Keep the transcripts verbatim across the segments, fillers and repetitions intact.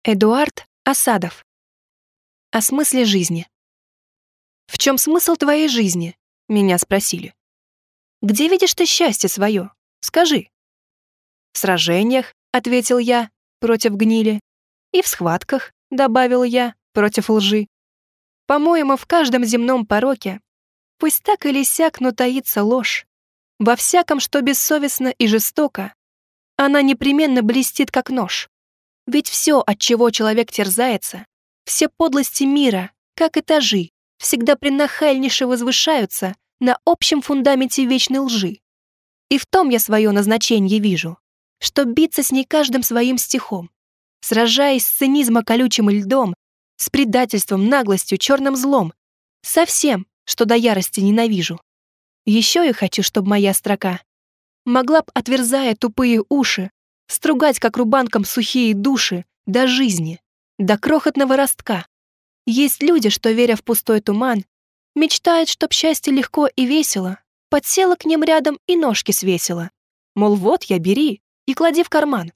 Эдуард Асадов. О смысле жизни. «В чем смысл твоей жизни?» — меня спросили. «Где видишь ты счастье свое? Скажи». «В сражениях», — ответил я, против гнили. «И в схватках», — добавил я, против лжи. «По-моему, в каждом земном пороке, пусть так или сяк, но таится ложь. Во всяком, что бессовестно и жестоко, она непременно блестит, как нож. Ведь все, от чего человек терзается, все подлости мира, как этажи, всегда принахальнейше возвышаются на общем фундаменте вечной лжи. И в том я свое назначение вижу, что биться с ней каждым своим стихом, сражаясь с цинизма колючим льдом, с предательством, наглостью, черным злом, со всем, что до ярости ненавижу. Еще я хочу, чтобы моя строка могла б, отверзая тупые уши, стругать, как рубанком, сухие души до жизни, до крохотного ростка. Есть люди, что, веря в пустой туман, мечтают, чтоб счастье легко и весело подсела к ним рядом и ножки свесила. Мол, вот я, бери и клади в карман.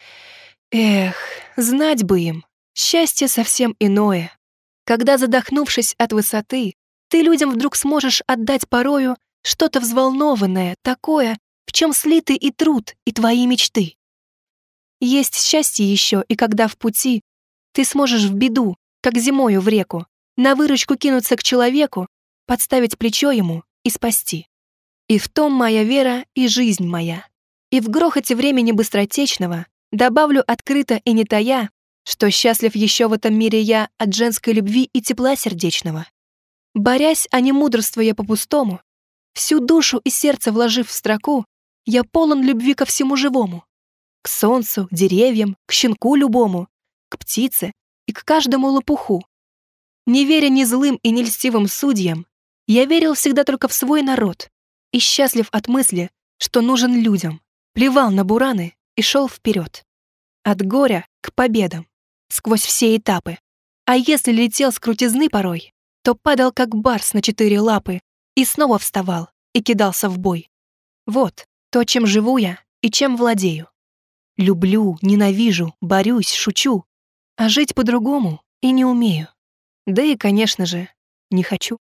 Эх, знать бы им, счастье совсем иное. Когда, задохнувшись от высоты, ты людям вдруг сможешь отдать порою что-то взволнованное, такое, в чем слиты и труд, и твои мечты. Есть счастье еще, и когда в пути ты сможешь в беду, как зимою в реку, на выручку кинуться к человеку, подставить плечо ему и спасти. И в том моя вера и жизнь моя. И в грохоте времени быстротечного добавлю открыто и не тая, что счастлив еще в этом мире я от женской любви и тепла сердечного. Борясь, а не мудрствуя по-пустому, всю душу и сердце вложив в строку, я полон любви ко всему живому. К солнцу, к деревьям, к щенку любому, к птице и к каждому лопуху. Не веря ни злым и ни льстивым судьям, я верил всегда только в свой народ и счастлив от мысли, что нужен людям, плевал на бураны и шел вперед. От горя к победам, сквозь все этапы. А если летел с крутизны порой, то падал как барс на четыре лапы и снова вставал и кидался в бой. Вот то, чем живу я и чем владею. Люблю, ненавижу, борюсь, шучу, а жить по-другому и не умею. Да и, конечно же, не хочу.